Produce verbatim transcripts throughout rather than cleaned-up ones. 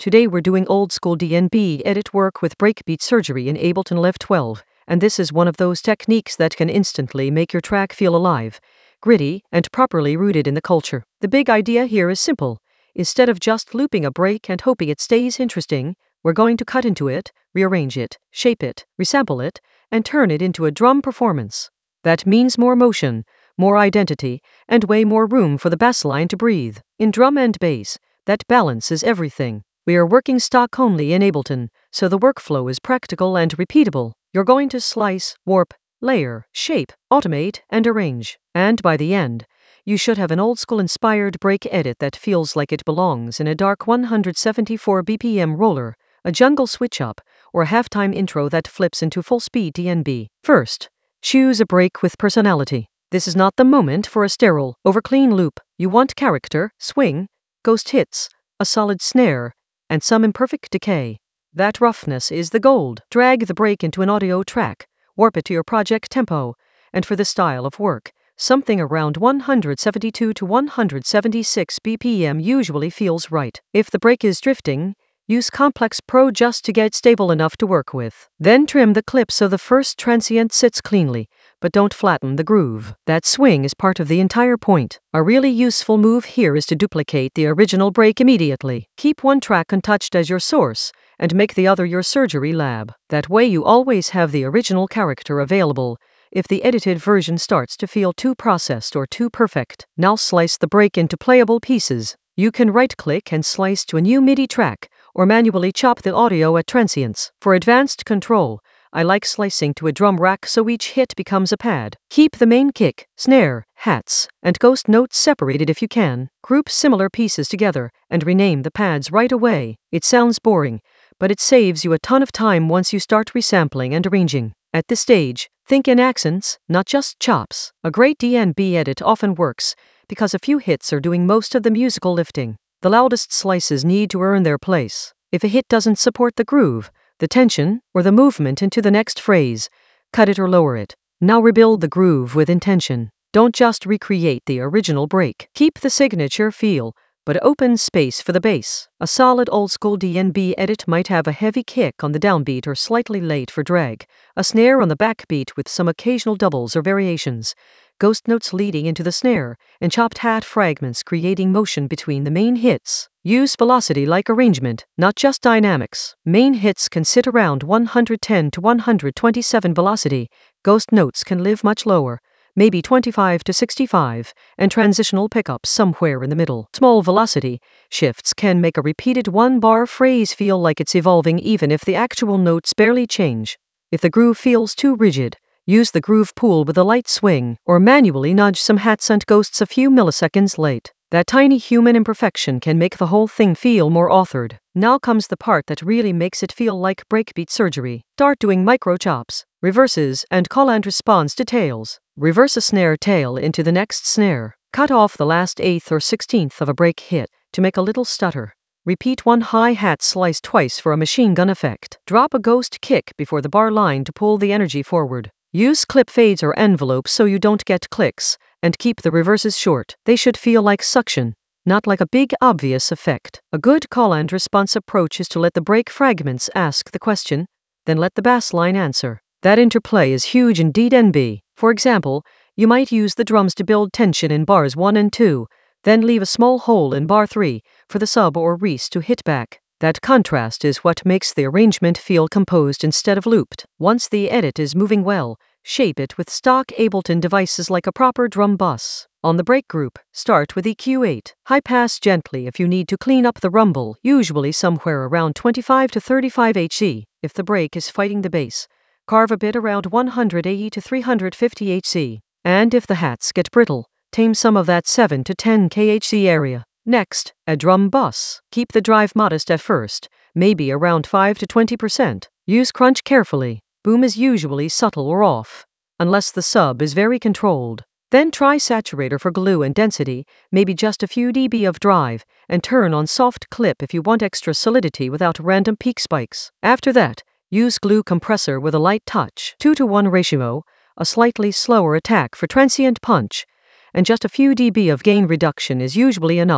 Today we're doing old school D N B edit work with breakbeat surgery in Ableton Live twelve, and this is one of those techniques that can instantly make your track feel alive, gritty, and properly rooted in the culture. The big idea here is simple. Instead of just looping a break and hoping it stays interesting, we're going to cut into it, rearrange it, shape it, resample it, and turn it into a drum performance. That means more motion, more identity, and way more room for the bass line to breathe. In drum and bass, that balance is everything. We are working stock only in Ableton, so the workflow is practical and repeatable. You're going to slice, warp, layer, shape, automate, and arrange. And by the end, you should have an old-school inspired break edit that feels like it belongs in a dark one hundred seventy-four B P M roller, a jungle switch-up, or a halftime intro that flips into full-speed D N B. First, choose a break with personality. This is not the moment for a sterile, over-clean loop. You want character, swing, ghost hits, a solid snare, and some imperfect decay. That roughness is the gold. Drag the break into an audio track, warp it to your project tempo, and for this style of work, something around one hundred seventy-two to one hundred seventy-six B P M usually feels right. If the break is drifting, use Complex Pro just to get stable enough to work with. Then trim the clip so the first transient sits cleanly, but don't flatten the groove. That swing is part of the entire point. A really useful move here is to duplicate the original break immediately. Keep one track untouched as your source, and make the other your surgery lab. That way you always have the original character available if the edited version starts to feel too processed or too perfect. Now slice the break into playable pieces. You can right-click and slice to a new MIDI track, or manually chop the audio at transients. For advanced control, I like slicing to a drum rack so each hit becomes a pad. Keep the main kick, snare, hats, and ghost notes separated if you can. Group similar pieces together and rename the pads right away. It sounds boring, but it saves you a ton of time once you start resampling and arranging. At this stage, think in accents, not just chops. A great D N B edit often works because a few hits are doing most of the musical lifting. The loudest slices need to earn their place. If a hit doesn't support the groove, the tension, or the movement into the next phrase, cut it or lower it. Now rebuild the groove with intention. Don't just recreate the original break. Keep the signature feel, but open space for the bass. A solid old-school D N B edit might have a heavy kick on the downbeat or slightly late for drag, a snare on the backbeat with some occasional doubles or variations, ghost notes leading into the snare, and chopped hat fragments creating motion between the main hits. Use velocity like arrangement, not just dynamics. Main hits can sit around one hundred ten to one hundred twenty-seven velocity, ghost notes can live much lower, maybe twenty-five to sixty-five, and transitional pickups somewhere in the middle. Small velocity shifts can make a repeated one-bar phrase feel like it's evolving even if the actual notes barely change. If the groove feels too rigid, use the groove pool with a light swing, or manually nudge some hats and ghosts a few milliseconds late. That tiny human imperfection can make the whole thing feel more authored. Now comes the part that really makes it feel like breakbeat surgery. Start doing micro chops, reverses, and call and response details. Reverse a snare tail into the next snare. Cut off the last eighth or sixteenth of a break hit to make a little stutter. Repeat one hi-hat slice twice for a machine gun effect. Drop a ghost kick before the bar line to pull the energy forward. Use clip fades or envelopes so you don't get clicks, and keep the reverses short. They should feel like suction, not like a big obvious effect. A good call and response approach is to let the break fragments ask the question, then let the bass line answer. That interplay is huge in D N B. For example, you might use the drums to build tension in bars one and two, then leave a small hole in bar three for the sub or res to hit back. That contrast is what makes the arrangement feel composed instead of looped. Once the edit is moving well, shape it with stock Ableton devices like a proper drum bus. On the break group, start with E Q eight. High pass gently if you need to clean up the rumble, usually somewhere around twenty-five to thirty-five hertz. If the break is fighting the bass, carve a bit around one hundred eighty to three hundred fifty hertz. And if the hats get brittle, tame some of that seven to ten kilohertz area. Next, a drum bus. Keep the drive modest at first, maybe around five to twenty percent. Use crunch carefully. Boom is usually subtle or off, unless the sub is very controlled. Then try saturator for glue and density, maybe just a few dB of drive, and turn on soft clip if you want extra solidity without random peak spikes. After that, use glue compressor with a light touch. two to one ratio, a slightly slower attack for transient punch, and just a few dB of gain reduction is usually enough.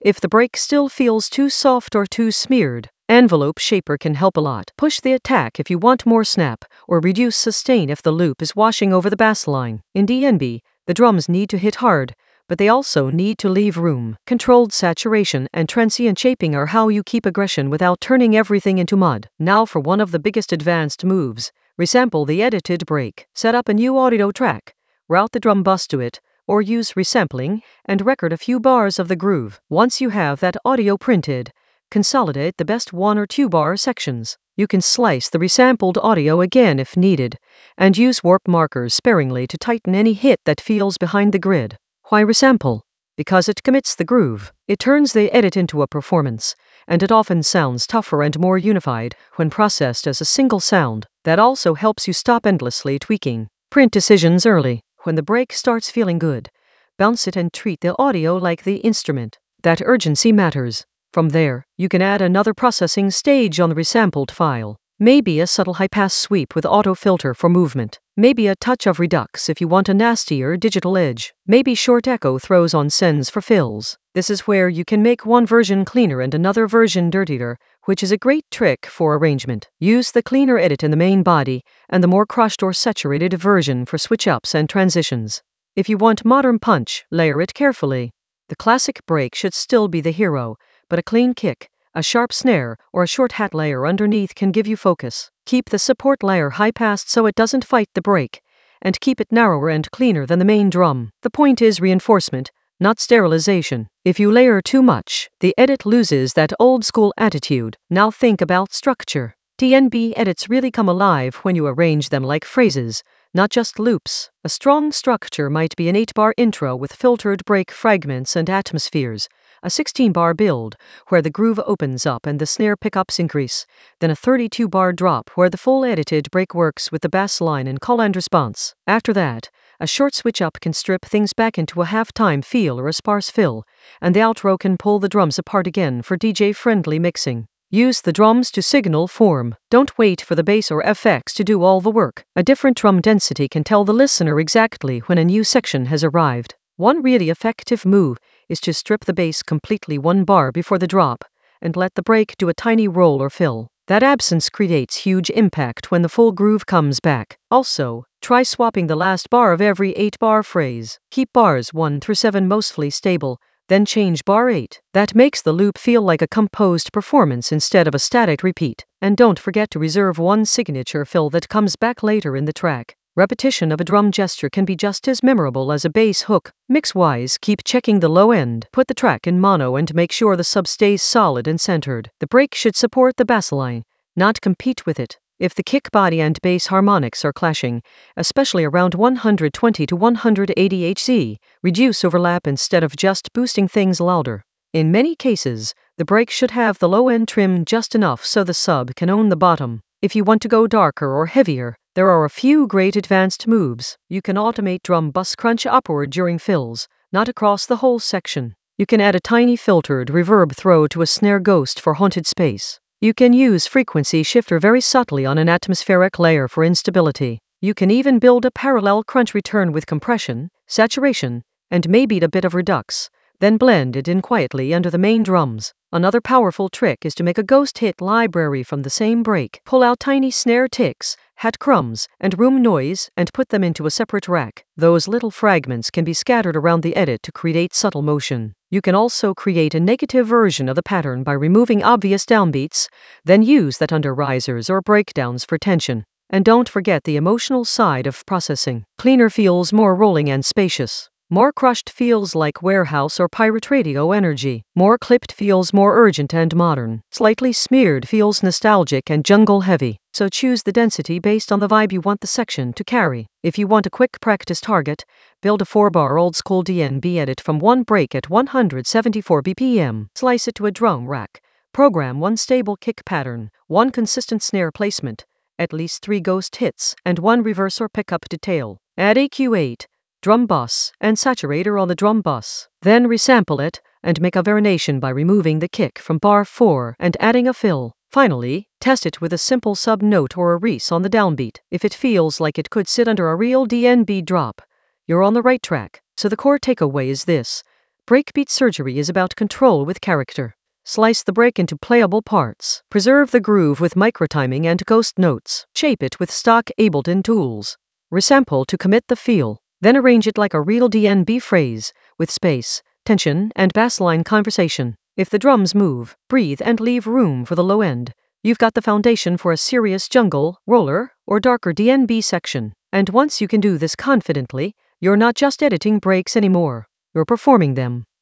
If the break still feels too soft or too smeared, Envelope Shaper can help a lot. Push the attack if you want more snap, or reduce sustain if the loop is washing over the bass line. In D N B, the drums need to hit hard, but they also need to leave room. Controlled saturation and transient shaping are how you keep aggression without turning everything into mud. Now for one of the biggest advanced moves, resample the edited break. Set up a new audio track, route the drum bus to it, or use resampling, and record a few bars of the groove. Once you have that audio printed, consolidate the best one or two bar sections. You can slice the resampled audio again if needed, and use warp markers sparingly to tighten any hit that feels behind the grid. Why resample? Because it commits the groove. It turns the edit into a performance, and it often sounds tougher and more unified when processed as a single sound. That also helps you stop endlessly tweaking. Print decisions early. When the break starts feeling good, bounce it and treat the audio like the instrument. That urgency matters. From there, you can add another processing stage on the resampled file. Maybe a subtle high-pass sweep with auto filter for movement. Maybe a touch of redux if you want a nastier digital edge. Maybe short echo throws on sends for fills. This is where you can make one version cleaner and another version dirtier, which is a great trick for arrangement. Use the cleaner edit in the main body and the more crushed or saturated version for switch-ups and transitions. If you want modern punch, layer it carefully. The classic break should still be the hero, but a clean kick, a sharp snare, or a short hat layer underneath can give you focus. Keep the support layer high-passed so it doesn't fight the break, and keep it narrower and cleaner than the main drum. The point is reinforcement, not sterilization. If you layer too much, the edit loses that old-school attitude. Now think about structure. D N B edits really come alive when you arrange them like phrases, not just loops. A strong structure might be an eight-bar intro with filtered break fragments and atmospheres, a sixteen-bar build, where the groove opens up and the snare pickups increase, then a thirty-two-bar drop where the full edited break works with the bass line and call and response. After that, a short switch-up can strip things back into a half-time feel or a sparse fill, and the outro can pull the drums apart again for D J-friendly mixing. Use the drums to signal form. Don't wait for the bass or F X to do all the work. A different drum density can tell the listener exactly when a new section has arrived. One really effective move is to strip the bass completely one bar before the drop, and let the break do a tiny roll or fill. That absence creates huge impact when the full groove comes back. Also, try swapping the last bar of every eight-bar phrase. Keep bars one through seven mostly stable, then change bar eight. That makes the loop feel like a composed performance instead of a static repeat. And don't forget to reserve one signature fill that comes back later in the track. Repetition of a drum gesture can be just as memorable as a bass hook. Mix-wise, keep checking the low end. Put the track in mono and make sure the sub stays solid and centered. The break should support the bass line, not compete with it. If the kick body and bass harmonics are clashing, especially around one twenty to one eighty hertz, reduce overlap instead of just boosting things louder. In many cases, the break should have the low end trimmed just enough so the sub can own the bottom. If you want to go darker or heavier, there are a few great advanced moves. You can automate drum bus crunch upward during fills, not across the whole section. You can add a tiny filtered reverb throw to a snare ghost for haunted space. You can use frequency shifter very subtly on an atmospheric layer for instability. You can even build a parallel crunch return with compression, saturation, and maybe a bit of redux, then blend it in quietly under the main drums. Another powerful trick is to make a ghost hit library from the same break. Pull out tiny snare ticks, hat crumbs, and room noise and put them into a separate rack. Those little fragments can be scattered around the edit to create subtle motion. You can also create a negative version of the pattern by removing obvious downbeats, then use that under risers or breakdowns for tension. And don't forget the emotional side of processing. Cleaner feels more rolling and spacious. More crushed feels like warehouse or pirate radio energy. More clipped feels more urgent and modern. Slightly smeared feels nostalgic and jungle heavy. So choose the density based on the vibe you want the section to carry. If you want a quick practice target, build a four-bar old-school D N B edit from one break at one seventy-four B P M. Slice it to a drum rack. Program one stable kick pattern, one consistent snare placement, at least three ghost hits, and one reverse or pickup detail. Add A Q eight, drum bus, and saturator on the drum bus. Then resample it, and make a variation by removing the kick from bar four and adding a fill. Finally, test it with a simple sub-note or a res on the downbeat. If it feels like it could sit under a real D N B drop, you're on the right track. So the core takeaway is this: Breakbeat surgery is about control with character. Slice the break into playable parts. Preserve the groove with microtiming and ghost notes. Shape it with stock Ableton tools. Resample to commit the feel. Then arrange it like a real D N B phrase, with space, tension, and bassline conversation. If the drums move, breathe and leave room for the low end. You've got the foundation for a serious jungle, roller, or darker D N B section. And once you can do this confidently, you're not just editing breaks anymore. You're performing them.